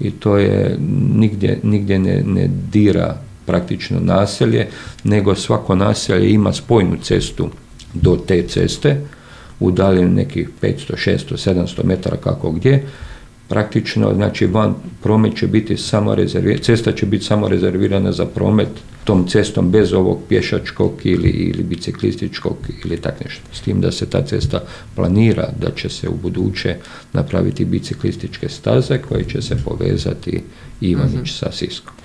i to je nigdje ne dira praktično naselje, nego svako naselje ima spojnu cestu do te ceste, udaljeni nekih 500, 600, 700 metara kako gdje. Praktično, znači van promet će biti samo cesta će biti samo rezervirana za promet tom cestom bez ovog pješačkog ili biciklističkog ili tak nešto. S tim da se ta cesta planira da će se u buduće napraviti biciklističke staze koje će se povezati Ivanić sa Siskom.